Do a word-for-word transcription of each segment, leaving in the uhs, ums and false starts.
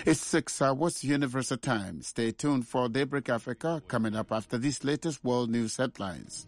It's six hours Universal Time. Stay tuned for Daybreak Africa coming up after these latest world news headlines.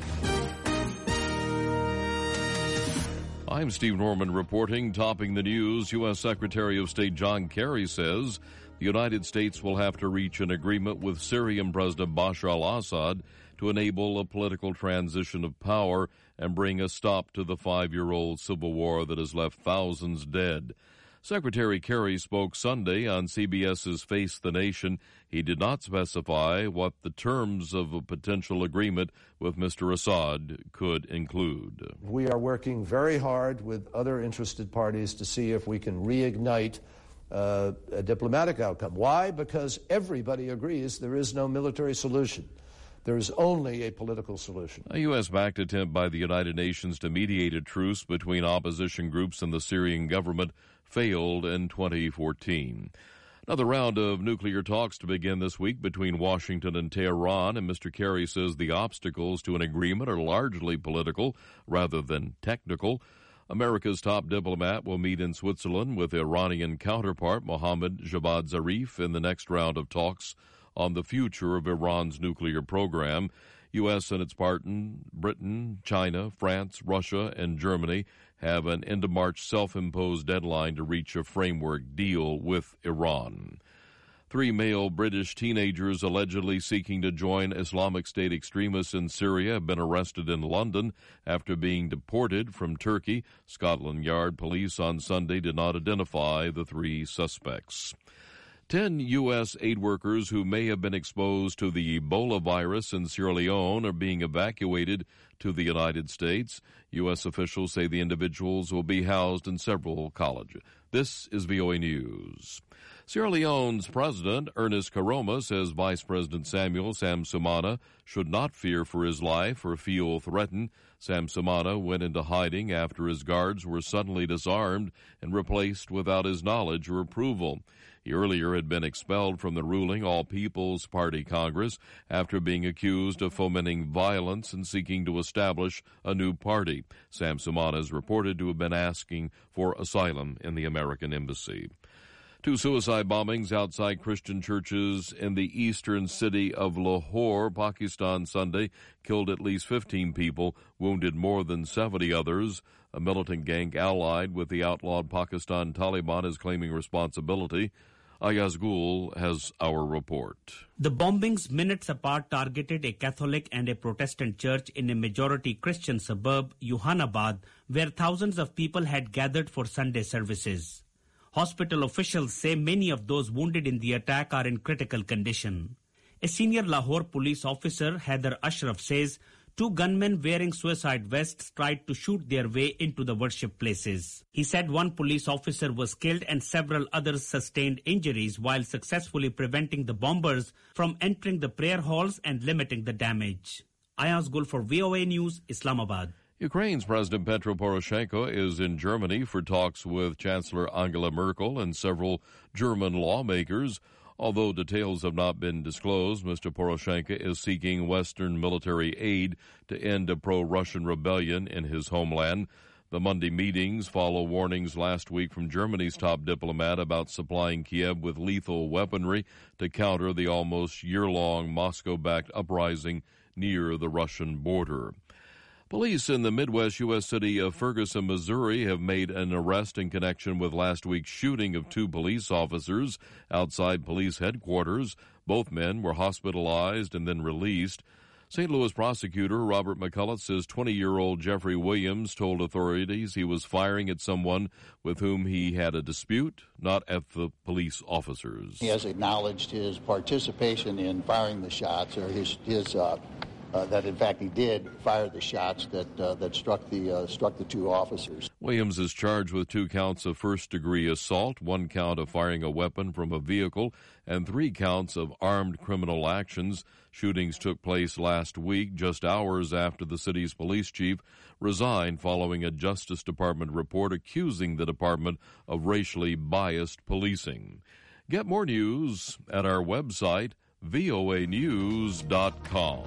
I'm Steve Norman reporting. Topping the news, U S. Secretary of State John Kerry says the United States will have to reach an agreement with Syrian President Bashar al-Assad to enable a political transition of power and bring a stop to the five-year-old civil war that has left thousands dead. Secretary Kerry spoke Sunday on CBS's Face the Nation. He did not specify what the terms of a potential agreement with Mister Assad could include. We are working very hard with other interested parties to see if we can reignite uh, a diplomatic outcome. Why? Because everybody agrees there is no military solution. There is only a political solution. A U S-backed attempt by the United Nations to mediate a truce between opposition groups and the Syrian government failed in twenty fourteen. Another round of nuclear talks to begin this week between Washington and Tehran, and Mister Kerry says the obstacles to an agreement are largely political rather than technical. America's top diplomat will meet in Switzerland with Iranian counterpart Mohammad Javad Zarif in the next round of talks on the future of Iran's nuclear program. U S and its partner, Britain, China, France, Russia, and Germany have an end-of-March self-imposed deadline to reach a framework deal with Iran. Three male British teenagers allegedly seeking to join Islamic State extremists in Syria have been arrested in London after being deported from Turkey. Scotland Yard police on Sunday did not identify the three suspects. Ten U S aid workers who may have been exposed to the Ebola virus in Sierra Leone are being evacuated to the United States. U S officials say the individuals will be housed in several colleges. This is V O A News. Sierra Leone's president, Ernest Karoma, says Vice President Samuel Sam Sumana should not fear for his life or feel threatened. Sam Sumana went into hiding after his guards were suddenly disarmed and replaced without his knowledge or approval. He earlier had been expelled from the ruling All People's Party Congress after being accused of fomenting violence and seeking to establish a new party. Sam Sumana is reported to have been asking for asylum in the American embassy. Two suicide bombings outside Christian churches in the eastern city of Lahore, Pakistan, Sunday killed at least fifteen people, wounded more than seventy others. A militant gang allied with the outlawed Pakistan Taliban is claiming responsibility. Ayaz Gul has our report. The bombings minutes apart targeted a Catholic and a Protestant church in a majority Christian suburb, Yohanabad, where thousands of people had gathered for Sunday services. Hospital officials say many of those wounded in the attack are in critical condition. A senior Lahore police officer, Haider Ashraf, says two gunmen wearing suicide vests tried to shoot their way into the worship places. He said one police officer was killed and several others sustained injuries while successfully preventing the bombers from entering the prayer halls and limiting the damage. Ayaz Gul for V O A News, Islamabad. Ukraine's President Petro Poroshenko is in Germany for talks with Chancellor Angela Merkel and several German lawmakers. Although details have not been disclosed, Mister Poroshenko is seeking Western military aid to end a pro-Russian rebellion in his homeland. The Monday meetings follow warnings last week from Germany's top diplomat about supplying Kiev with lethal weaponry to counter the almost year-long Moscow-backed uprising near the Russian border. Police in the Midwest U S city of Ferguson, Missouri, have made an arrest in connection with last week's shooting of two police officers outside police headquarters. Both men were hospitalized and then released. Saint Louis prosecutor Robert McCullough says twenty-year-old Jeffrey Williams told authorities he was firing at someone with whom he had a dispute, not at the police officers. He has acknowledged his participation in firing the shots, or his his uh, uh, that in fact he did fire the shots that uh, that struck the uh, struck the two officers. Williams is charged with two counts of first-degree assault, one count of firing a weapon from a vehicle, and three counts of armed criminal actions. Shootings took place last week, just hours after the city's police chief resigned following a Justice Department report accusing the department of racially biased policing. Get more news at our website, V O A news dot com.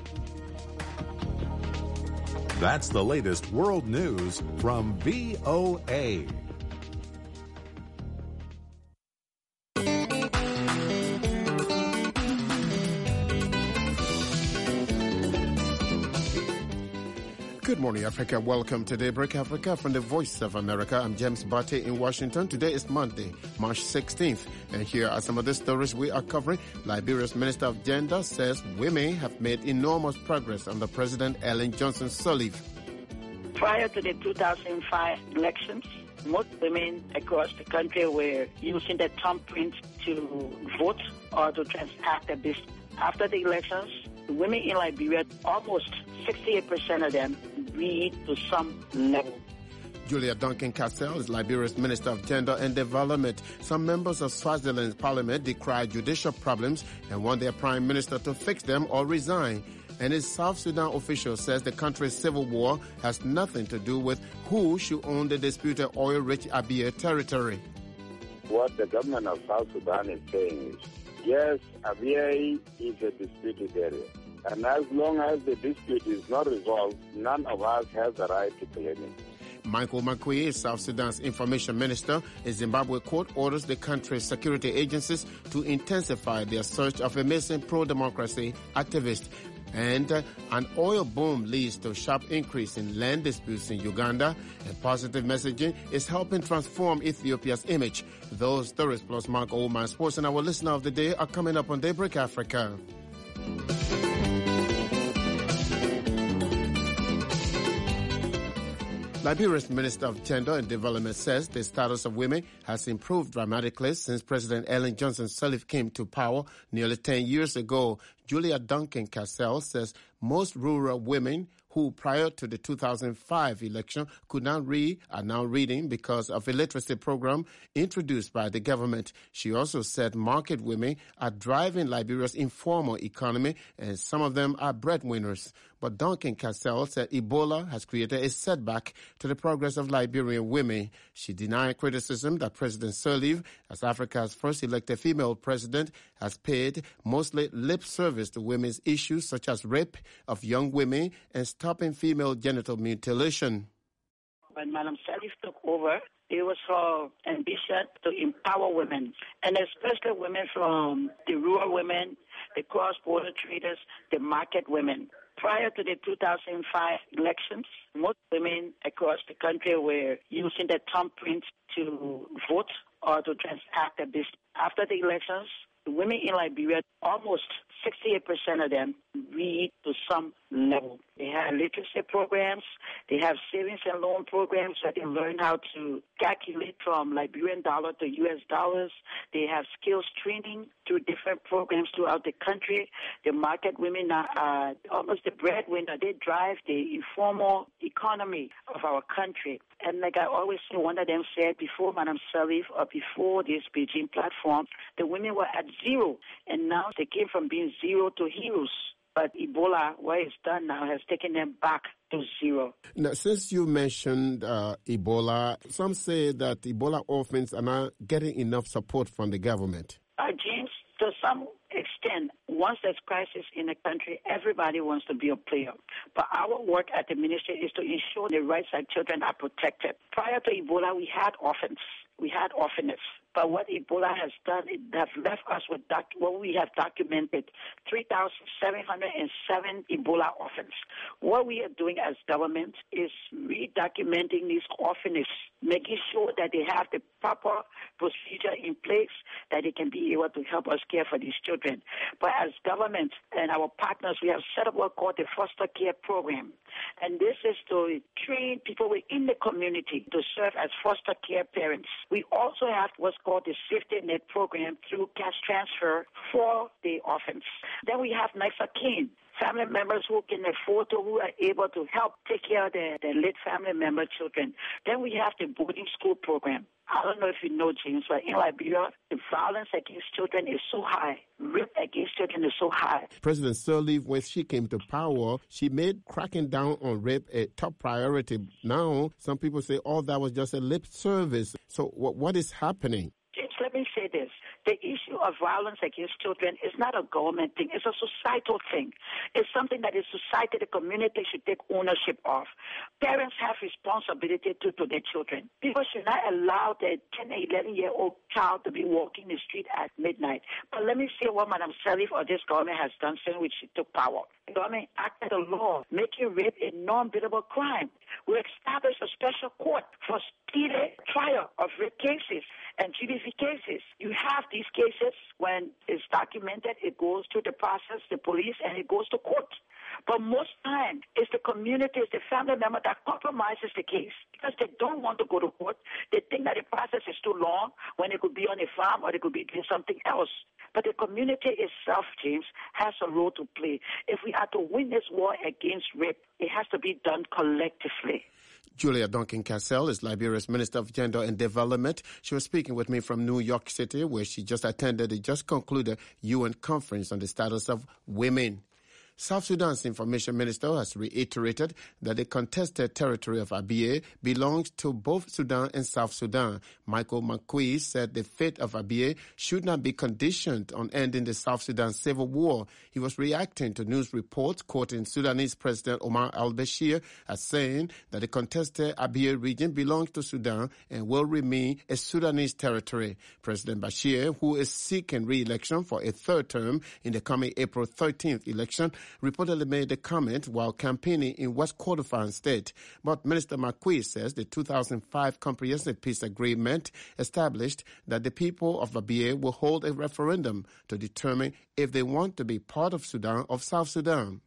That's the latest world news from V O A. Good morning, Africa. Welcome to Daybreak Africa from the Voice of America. I'm James Barty in Washington. Today is Monday, March sixteenth. And here are some of the stories we are covering. Liberia's Minister of Gender says women have made enormous progress under President Ellen Johnson Sirleaf. Prior to the two thousand five elections, most women across the country were using their thumbprint to vote or to transact their business. After the elections, women in Liberia, almost sixty-eight percent of them read to some level. Julia Duncan Cassell is Liberia's Minister of Gender and Development. Some members of Swaziland's parliament decry judicial problems and want their prime minister to fix them or resign. And a South Sudan official says the country's civil war has nothing to do with who should own the disputed oil-rich Abyei territory. What the government of South Sudan is saying is, yes, Abyei is a disputed area. And as long as the dispute is not resolved, none of us has the right to claim it. Michael Makui is South Sudan's information minister. A Zimbabwe court orders the country's security agencies to intensify their search of a missing pro-democracy activist. And uh, an oil boom leads to a sharp increase in land disputes in Uganda. And positive messaging is helping transform Ethiopia's image. Those stories plus Mark Oldman Sports and our listener of the day are coming up on Daybreak Africa. Liberia's Minister of Gender and Development says the status of women has improved dramatically since President Ellen Johnson Sirleaf came to power nearly ten years ago. Julia Duncan Cassell says most rural women who prior to the two thousand five election could not read are now reading because of a literacy program introduced by the government. She also said market women are driving Liberia's informal economy and some of them are breadwinners. But Duncan Cassell said Ebola has created a setback to the progress of Liberian women. She denied criticism that President Sirleaf, as Africa's first elected female president, has paid mostly lip service to women's issues such as rape of young women and stopping female genital mutilation. When Madam Sirleaf took over, it was her ambition to empower women, and especially women from the rural women, the cross-border traders, the market women. Prior to the two thousand five elections, most women across the country were using their thumbprint to vote or to transact their business. After the elections, women in Liberia, almost sixty-eight percent of them read to some level. They have literacy programs, they have savings and loan programs that they learn how to calculate from Liberian dollar to U S dollars. They have skills training through different programs throughout the country. The market women are uh, almost the breadwinner. They drive the informal economy of our country. And like I always say, one of them said before Madam Sirleaf or before this Beijing platform, the women were at zero. And now they came from being zero to heroes. But Ebola, what it's done now, has taken them back to zero. Now, since you mentioned uh, Ebola, some say that Ebola orphans are not getting enough support from the government. Uh, James, to some extent, once there's crisis in a country, everybody wants to be a player. But our work at the ministry is to ensure the rights of children are protected. Prior to Ebola, we had orphans. We had orphanages. But what Ebola has done, it has left us with doc- what we have documented, three thousand seven hundred seven Ebola orphans. What we are doing as government is redocumenting these orphanages, making sure that they have the proper procedure in place, that they can be able to help us care for these children. But as government and our partners, we have set up what's called the foster care program. And this is to train people within the community to serve as foster care parents. We also have what's called the safety net program through cash transfer for the orphans. Then we have next of kin, family members who can afford to, who are able to help take care of their, their late family member children. Then we have the boarding school program. I don't know if you know, James, but in Liberia, the violence against children is so high. Rape against children is so high. President Sirleaf, when she came to power, she made cracking down on rape a top priority. Now, some people say, oh, that was just a lip service. So what, what is happening? James, let me me say this. The issue of violence against children is not a government thing. It's a societal thing. It's something that the society, the community should take ownership of. Parents have responsibility to, to their children. People should not allow their ten, eleven-year-old child to be walking the street at midnight. But let me say what Madam Sirleaf or this government has done since which she took power. The government acted a law making rape a non-biddable crime. We established a special court for speedy trial of rape cases and G B V cases. You have these cases when it's documented, it goes through the process, the police, and it goes to court. But most time, it's the community, it's the family member that compromises the case because they don't want to go to court. They think that the process is too long when it could be on a farm or it could be doing something else. But the community itself, James, has a role to play. If we are to win this war against rape, it has to be done collectively. Julia Duncan Cassell is Liberia's Minister of Gender and Development. She was speaking with me from New York City, where she just attended the just concluded U N conference on the status of women. South Sudan's information minister has reiterated that the contested territory of Abyei belongs to both Sudan and South Sudan. Michael Makui said the fate of Abyei should not be conditioned on ending the South Sudan civil war. He was reacting to news reports quoting Sudanese President Omar al-Bashir as saying that the contested Abyei region belongs to Sudan and will remain a Sudanese territory. President Bashir, who is seeking re-election for a third term in the coming April thirteenth election, reportedly made the comment while campaigning in West Kordofan State. But Minister Makui says the two thousand five Comprehensive Peace Agreement established that the people of Abyei will hold a referendum to determine if they want to be part of Sudan or South Sudan.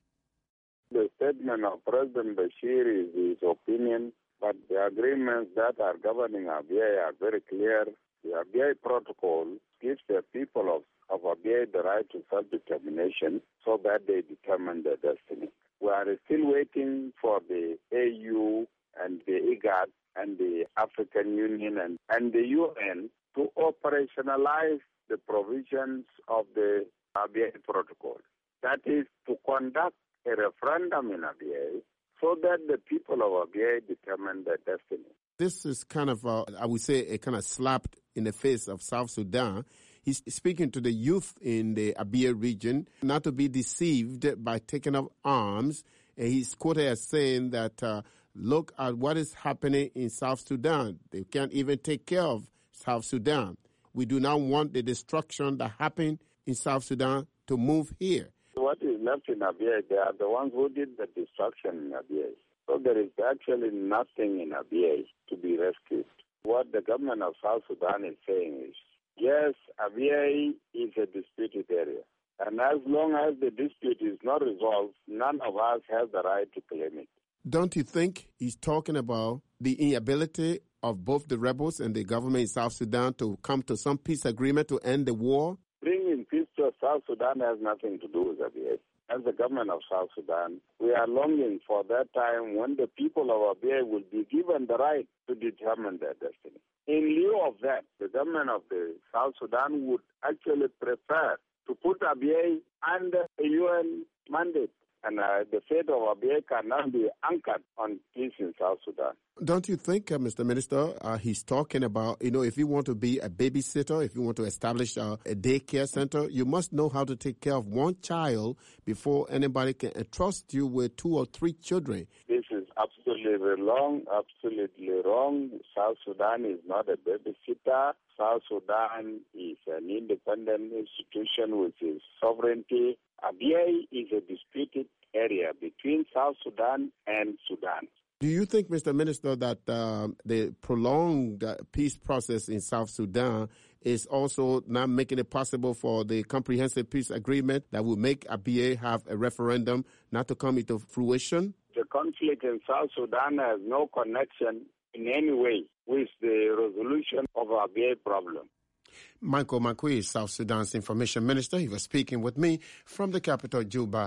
The statement of President Bashir is his opinion, but the agreements that are governing Abyei are very clear. The Abyei Protocol gives the people of of Abyei the right to self-determination so that they determine their destiny. We are still waiting for the A U and the IGAD and the African Union and, and the U N to operationalize the provisions of the Abyei Protocol. That is to conduct a referendum in Abyei so that the people of Abyei determine their destiny. This is kind of, a, I would say, a kind of slap in the face of South Sudan. He's speaking to the youth in the Abyei region not to be deceived by taking up arms. And he's quoted as saying that, uh, look at what is happening in South Sudan. They can't even take care of South Sudan. We do not want the destruction that happened in South Sudan to move here. What is left in Abyei, they are the ones who did the destruction in Abyei. So there is actually nothing in Abyei to be rescued. What the government of South Sudan is saying is, yes, Abyei is a disputed area. And as long as the dispute is not resolved, none of us has the right to claim it. Don't you think he's talking about the inability of both the rebels and the government in South Sudan to come to some peace agreement to end the war? Bringing peace to South Sudan has nothing to do with Abyei. As the government of South Sudan, we are longing for that time when the people of Abyei will be given the right to determine their destiny. In lieu of that, the government of the South Sudan would actually prefer to put Abyei under a U N mandate. And uh, the fate of Abyei cannot be anchored on peace in South Sudan. Don't you think, uh, Mister Minister, uh, he's talking about, you know, if you want to be a babysitter, if you want to establish uh, a daycare center, you must know how to take care of one child before anybody can entrust you with two or three children. This is absolutely wrong, absolutely wrong. South Sudan is not a babysitter. South Sudan is an independent institution with its sovereignty. Abyei is a disputed area between South Sudan and Sudan. Do you think, Mister Minister, that uh, the prolonged uh, peace process in South Sudan is also not making it possible for the comprehensive peace agreement that will make Abyei have a referendum not to come into fruition? The conflict in South Sudan has no connection in any way with the resolution of the Abyei problem. Michael Makui is South Sudan's information minister. He was speaking with me from the capital, Juba.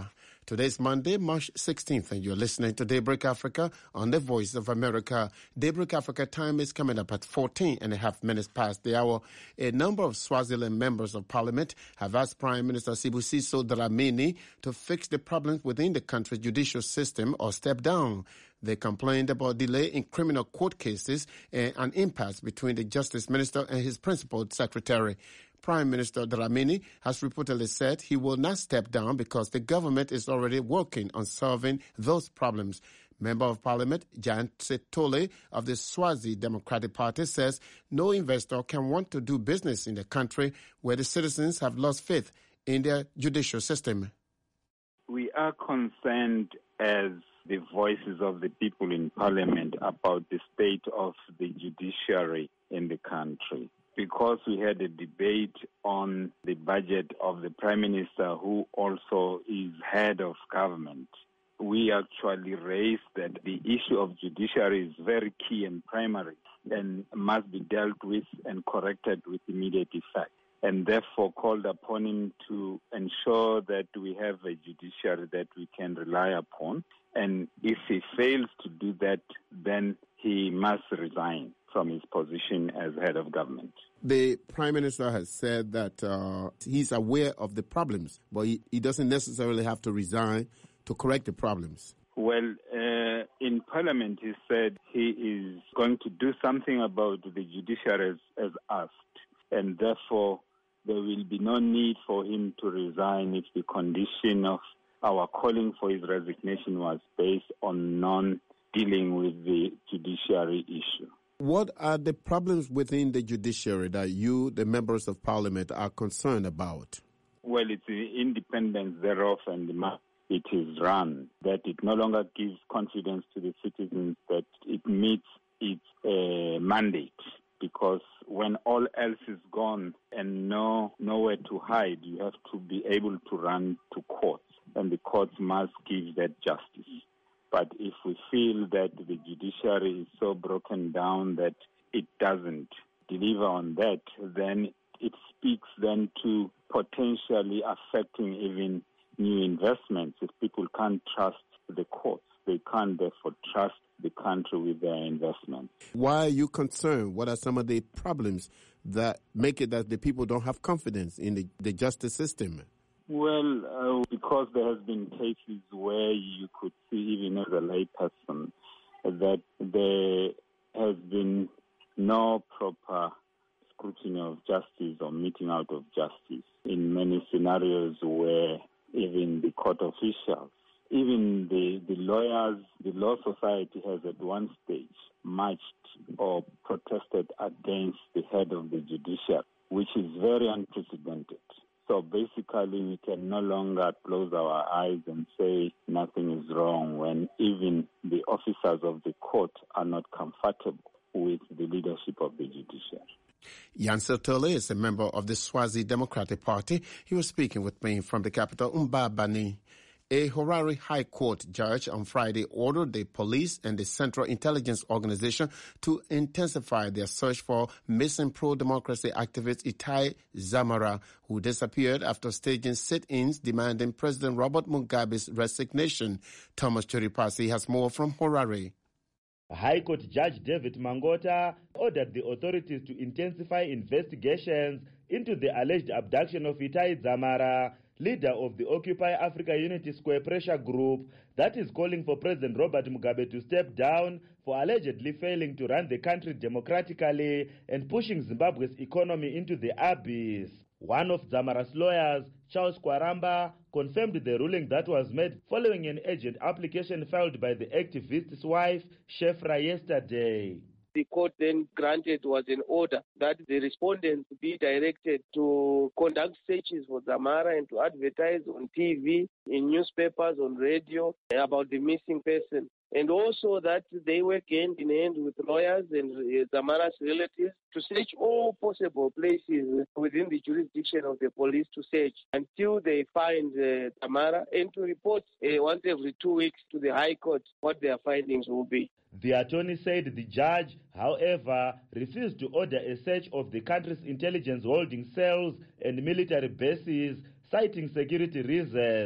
Today's Monday, March sixteenth, and you're listening to Daybreak Africa on the Voice of America. Daybreak Africa time is coming up at fourteen and a half minutes past the hour. A number of Swaziland members of parliament have asked Prime Minister Sibusiso Dlamini to fix the problems within the country's judicial system or step down. They complained about delay in criminal court cases and an impasse between the Justice Minister and his principal secretary. Prime Minister Dlamini has reportedly said he will not step down because the government is already working on solving those problems. Member of Parliament Jan Setole of the Swazi Democratic Party says no investor can want to do business in the country where the citizens have lost faith in their judicial system. We are concerned as the voices of the people in Parliament about the state of the judiciary in the country. Because we had a debate on the budget of the Prime Minister, who also is head of government, we actually raised that the issue of judiciary is very key and primary and must be dealt with and corrected with immediate effect, and therefore called upon him to ensure that we have a judiciary that we can rely upon. And if he fails to do that, then he must resign from his position as head of government. The Prime Minister has said that uh, he's aware of the problems, but he, he doesn't necessarily have to resign to correct the problems. Well, uh, in Parliament, he said he is going to do something about the judiciary as, as asked, and therefore there will be no need for him to resign if the condition of our calling for his resignation was based on non-dealing with the judiciary issue. What are the problems within the judiciary that you, the members of Parliament, are concerned about? Well, it's the independence thereof and the way it is run, that it no longer gives confidence to the citizens that it meets its uh, mandate. Because when all else is gone and no nowhere to hide, you have to be able to run to courts, and the courts must give that justice. But if we feel that the judiciary is so broken down that it doesn't deliver on that, then it speaks then to potentially affecting even new investments. If people can't trust the courts, they can't therefore trust the country with their investments. Why are you concerned? What are some of the problems that make it that the people don't have confidence in the, the justice system? Well, uh, because there has been cases where you could see, even as a layperson, that there has been no proper scrutiny of justice or meting out of justice in many scenarios where even the court officials, even the, the lawyers, the law society has at one stage marched or protested against the head of the judiciary, which is very unprecedented. So basically, we can no longer close our eyes and say nothing is wrong when even the officers of the court are not comfortable with the leadership of the judiciary. Jan Setole is a member of the Swazi Democratic Party. He was speaking with me from the capital, Mbabane. A Harare High Court judge on Friday ordered the police and the Central Intelligence Organization to intensify their search for missing pro-democracy activist Itai Dzamara, who disappeared after staging sit-ins demanding President Robert Mugabe's resignation. Thomas Chiripasi has more from Harare. High Court Judge David Mangota ordered the authorities to intensify investigations into the alleged abduction of Itai Dzamara, leader of the Occupy Africa Unity Square Pressure Group that is calling for President Robert Mugabe to step down for allegedly failing to run the country democratically and pushing Zimbabwe's economy into the abyss. One of Dzamara's lawyers, Charles Kwaramba, confirmed the ruling that was made following an urgent application filed by the activist's wife, Shefra, yesterday. The court then granted was an order that the respondents be directed to conduct searches for Dzamara and to advertise on T V, in newspapers, on radio about the missing person. And also that they work hand in hand with lawyers and Dzamara's relatives to search all possible places within the jurisdiction of the police to search until they find uh, Dzamara, and to report uh, once every two weeks to the High Court what their findings will be. The attorney said the judge, however, refused to order a search of the country's intelligence holding cells and military bases, citing security reasons.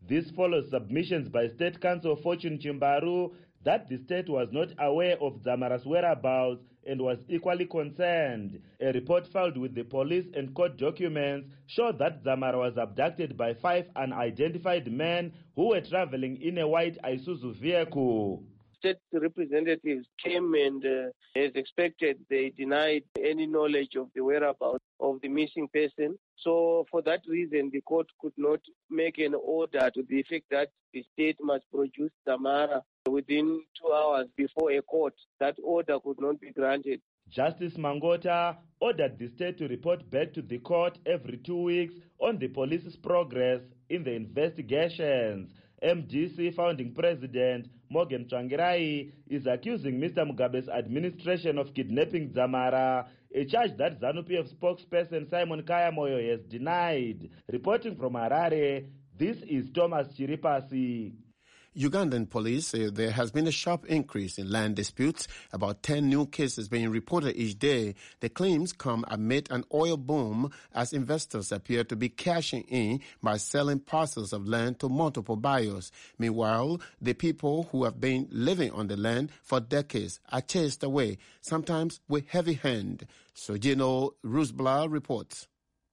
This follows submissions by State Counsel Fortune Chimbaru that the state was not aware of Dzamara's whereabouts and was equally concerned. A report filed with the police and court documents showed that Dzamara was abducted by five unidentified men who were traveling in a white Isuzu vehicle. State representatives came and, uh, as expected, they denied any knowledge of the whereabouts of the missing person. So for that reason, the court could not make an order to the effect that the state must produce Dzamara within two hours before a court. That order could not be granted. Justice Mangota ordered the state to report back to the court every two weeks on the police's progress in the investigations. M D C founding president Morgan Tsvangirai is accusing Mister Mugabe's administration of kidnapping Dzamara, a charge that ZANU-P F spokesperson Simon Kaya Moyo has denied. Reporting from Harare, this is Thomas Chiripasi. Ugandan police say there has been a sharp increase in land disputes, about ten new cases being reported each day. The claims come amid an oil boom as investors appear to be cashing in by selling parcels of land to multiple buyers. Meanwhile, the people who have been living on the land for decades are chased away, sometimes with heavy hand. Sojino Rusbla reports.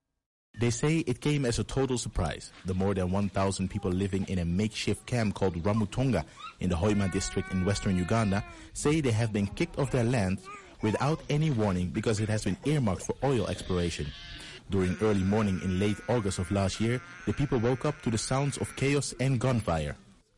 They say it came as a total surprise. The more than one thousand people living in a makeshift camp called Ramutonga in the Hoima district in western Uganda say they have been kicked off their land without any warning because it has been earmarked for oil exploration. During early morning in late August of last year, the people woke up to the sounds of chaos and gunfire.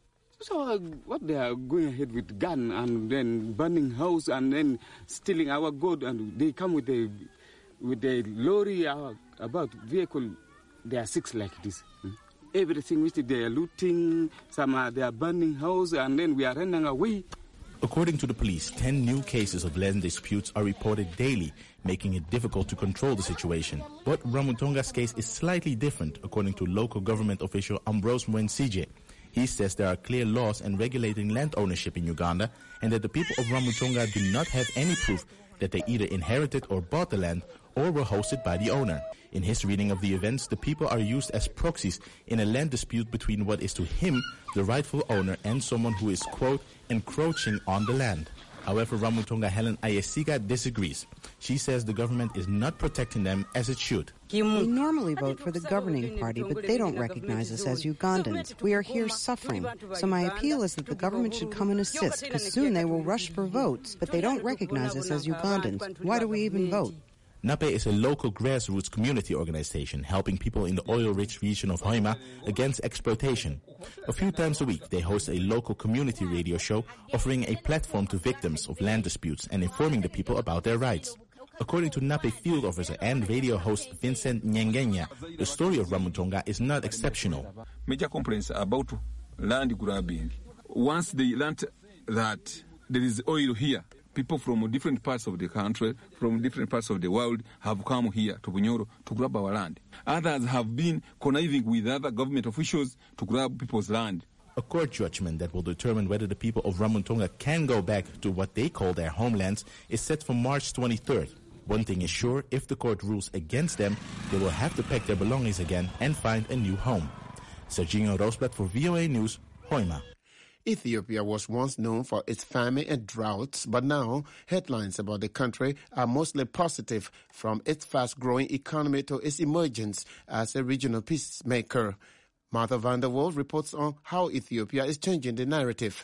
So uh, what they are going ahead with gun and then burning house and then stealing our gold, and they come with a with a lorry uh, about vehicle. They are six like this. Hmm? Everything which they are looting, some are, they are burning house, and then we are running away. According to the police, ten new cases of land disputes are reported daily, making it difficult to control the situation. But Ramutonga's case is slightly different, according to local government official Ambrose Mwensije. He says there are clear laws and regulating land ownership in Uganda, and that the people of Ramutonga do not have any proof that they either inherited or bought the land or were hosted by the owner. In his reading of the events, the people are used as proxies in a land dispute between what is to him the rightful owner and someone who is, quote, encroaching on the land. However, Ramutonga Helen Ayesiga disagrees. She says the government is not protecting them as it should. We normally vote for the governing party, but they don't recognize us as Ugandans. We are here suffering. So my appeal is that the government should come and assist, because soon they will rush for votes, but they don't recognize us as Ugandans. Why do we even vote? NAPE is a local grassroots community organization helping people in the oil-rich region of Hoima against exploitation. A few times a week, they host a local community radio show offering a platform to victims of land disputes and informing the people about their rights. According to NAPE field officer and radio host Vincent Nyengenya, the story of Ramutonga is not exceptional. Major complaints about land grabbing. Once they learned that there is oil here, people from different parts of the country, from different parts of the world, have come here to Bunyoro to grab our land. Others have been conniving with other government officials to grab people's land. A court judgment that will determine whether the people of Ramutonga can go back to what they call their homelands is set for March twenty-third. One thing is sure, if the court rules against them, they will have to pack their belongings again and find a new home. Serginho Roosblad for V O A News, Hoima. Ethiopia was once known for its famine and droughts, but now headlines about the country are mostly positive, from its fast-growing economy to its emergence as a regional peacemaker. Martha van der Wolf reports on how Ethiopia is changing the narrative.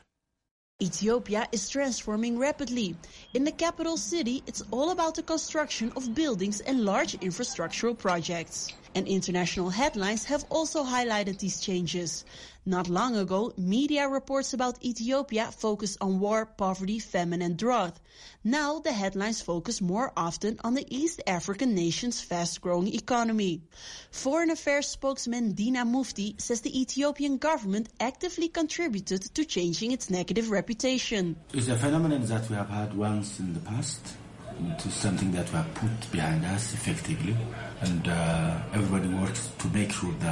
Ethiopia is transforming rapidly. In the capital city, it's all about the construction of buildings and large infrastructural projects. And international headlines have also highlighted these changes. Not long ago, media reports about Ethiopia focused on war, poverty, famine and drought. Now the headlines focus more often on the East African nation's fast-growing economy. Foreign Affairs spokesman Dina Mufti says the Ethiopian government actively contributed to changing its negative reputation. It's a phenomenon that we have had once in the past. It is something that we have put behind us effectively, and uh, everybody works to make sure that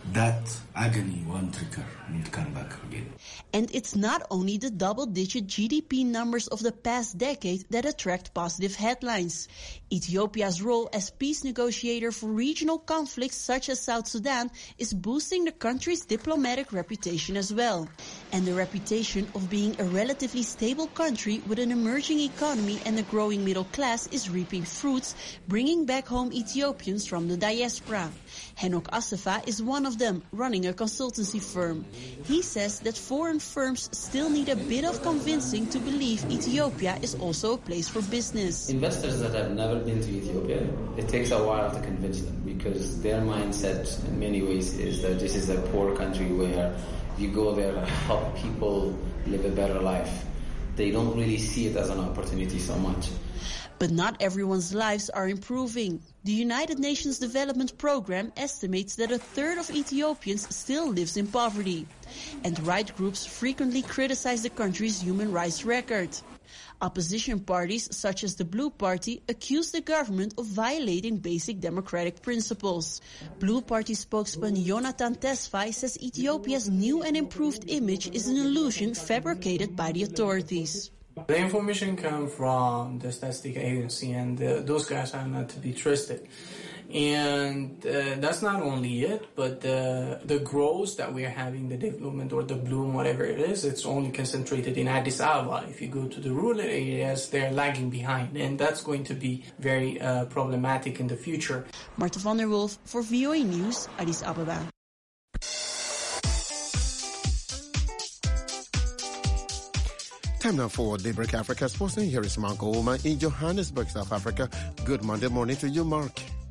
that agony won't recur, won't come back again. And it's not only the double-digit G D P numbers of the past decade that attract positive headlines. Ethiopia's role as peace negotiator for regional conflicts such as South Sudan is boosting the country's diplomatic reputation as well. And the reputation of being a relatively stable country with an emerging economy and a growing middle class is reaping fruits, bringing back home Ethiopians from the diaspora. Henok Assefa is one of them, running a consultancy firm. He says that foreign firms still need a bit of convincing to believe Ethiopia is also a place for business. Investors that have never been to Ethiopia, it takes a while to convince them because their mindset in many ways is that this is a poor country where you go there to help people live a better life. They don't really see it as an opportunity so much. But not everyone's lives are improving. The United Nations Development Programme estimates that a third of Ethiopians still lives in poverty. And right groups frequently criticize the country's human rights record. Opposition parties, such as the Blue Party, accuse the government of violating basic democratic principles. Blue Party spokesman Jonathan Tesfaye says Ethiopia's new and improved image is an illusion fabricated by the authorities. The information comes from the statistic agency, and uh, those guys are not to be trusted. And uh, that's not only it, but the the growth that we are having, the development or the bloom, whatever it is, it's only concentrated in Addis Ababa. If you go to the rural areas, they're lagging behind, and that's going to be very uh, problematic in the future. Marta van der Wolf for V O A News, Addis Ababa. Time now for Daybreak Africa Sports. Here is Mark Ouma in Johannesburg, South Africa. Good Monday morning to you, Mark.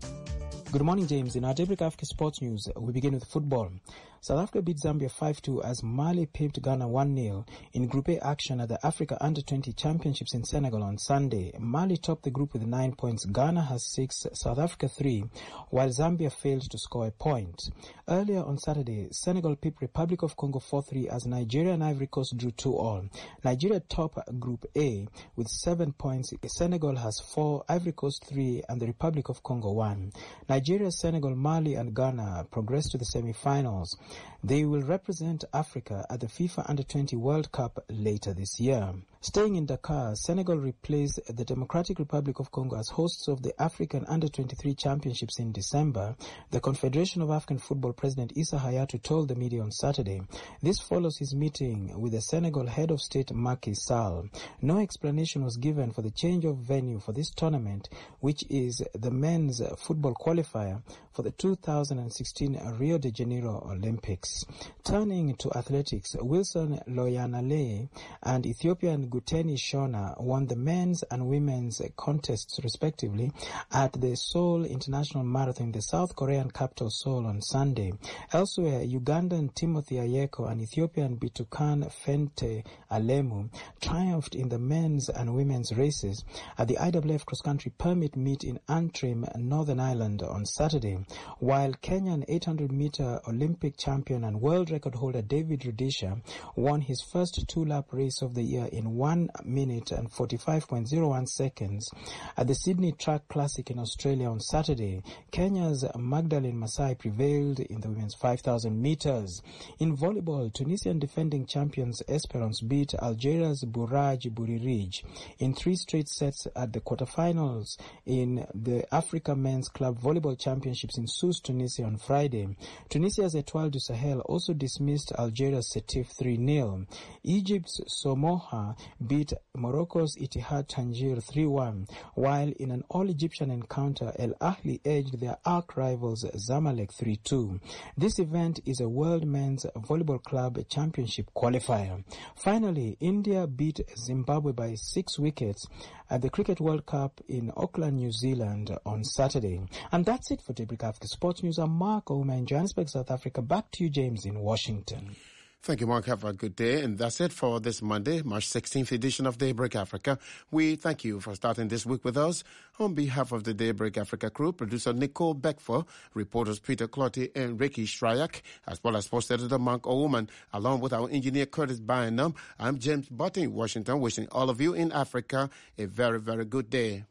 Good morning, James. In our Daybreak Africa Sports News, we begin with football. South Africa beat Zambia five two as Mali pipped Ghana one nil in Group A action at the Africa Under twenty Championships in Senegal on Sunday. Mali topped the group with nine points. Ghana has six, South Africa three, while Zambia failed to score a point. Earlier on Saturday, Senegal pipped Republic of Congo four three as Nigeria and Ivory Coast drew two all. Nigeria top Group A with seven points. Senegal has four, Ivory Coast three, and the Republic of Congo one. Nigeria, Senegal, Mali, and Ghana progressed to the semi-finals. They will represent Africa at the FIFA Under twenty World Cup later this year. Staying in Dakar, Senegal replaced the Democratic Republic of Congo as hosts of the African Under twenty-three Championships in December. The Confederation of African Football President Issa Hayatou told the media on Saturday. This follows his meeting with the Senegal head of state Macky Sall. No explanation was given for the change of venue for this tournament, which is the men's football qualifier for the two thousand sixteen Rio de Janeiro Olympics. Turning to athletics, Wilson Loyanale and Ethiopian Guteni Shona won the men's and women's contests respectively at the Seoul International Marathon in the South Korean capital Seoul on Sunday. Elsewhere, Ugandan Timothy Ayeko and Ethiopian Bitukan Fente Alemu triumphed in the men's and women's races at the I W F cross-country permit meet in Antrim, Northern Ireland on Saturday, while Kenyan eight hundred meter Olympic champion and world record holder David Rudisha won his first two-lap race of the year in one minute and forty-five point zero one seconds at the Sydney Track Classic in Australia on Saturday. Kenya's Magdalene Masai prevailed in the women's five thousand meters. In volleyball, Tunisian defending champions Esperance beat Algeria's Bouraj Bouririj in three straight sets at the quarterfinals in the Africa Men's Club Volleyball Championships in Sousse, Tunisia on Friday. Tunisia's Etoile du Sahel also dismissed Algeria's Setif three nil. Egypt's Somoha beat Morocco's Ittihad Tangier three one, while in an all-Egyptian encounter, El Ahly edged their arch-rivals Zamalek three two. This event is a World Men's Volleyball Club Championship qualifier. Finally, India beat Zimbabwe by six wickets at the Cricket World Cup in Auckland, New Zealand on Saturday. And that's it for Daybreak Africa Sports News. I'm Mark Ouma in Johannesburg, South Africa. Back to you, James, in Washington. Thank you, Mark. Have a good day. And that's it for this Monday, March sixteenth edition of Daybreak Africa. We thank you for starting this week with us. On behalf of the Daybreak Africa crew, producer Nicole Beckford, reporters Peter Clotty and Ricky Shryak, as well as post editor Mark Oman, along with our engineer Curtis Bynum, I'm James Button in Washington, wishing all of you in Africa a very, very good day.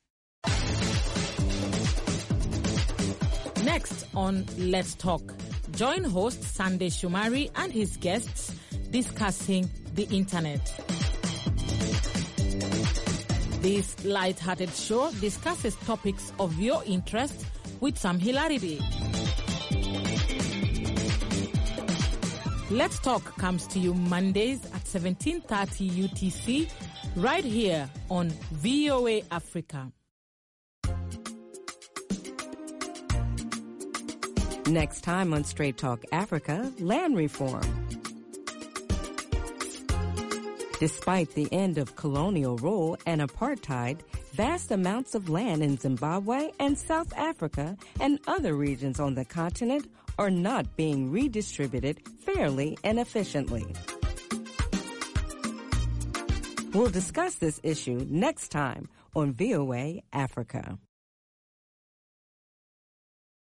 Next on Let's Talk. Join host Sunday Shumari and his guests discussing the internet. This light-hearted show discusses topics of your interest with some hilarity. Let's Talk comes to you Mondays at seventeen thirty U T C, right here on V O A Africa. Next time on Straight Talk Africa, land reform. Despite the end of colonial rule and apartheid, vast amounts of land in Zimbabwe and South Africa and other regions on the continent are not being redistributed fairly and efficiently. We'll discuss this issue next time on V O A Africa.